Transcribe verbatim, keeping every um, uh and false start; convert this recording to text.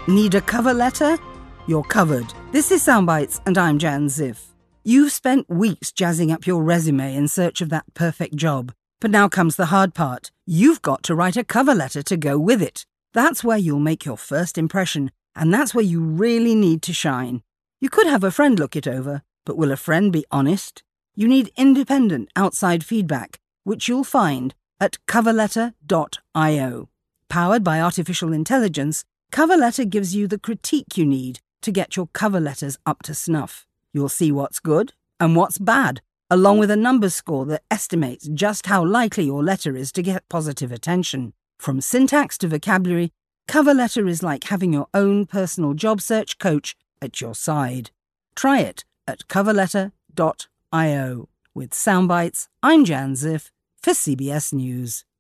Need a cover letter? You're covered. This is Soundbites, and I'm Jan Ziff. You've spent weeks jazzing up your resume in search of that perfect job. But now comes the hard part. You've got to write a cover letter to go with it. That's where you'll make your first impression, and that's where you really need to shine. You could have a friend look it over, but will a friend be honest? You need independent outside feedback, which you'll find at cover letter dot io. Powered by artificial intelligence, Coverletter gives you the critique you need to get your cover letters up to snuff. You'll see what's good and what's bad, along with a numbers score that estimates just how likely your letter is to get positive attention. From syntax to vocabulary, Coverletter is like having your own personal job search coach at your side. Try it at cover letter dot io. With Soundbites, I'm Jan Ziff for C B S News.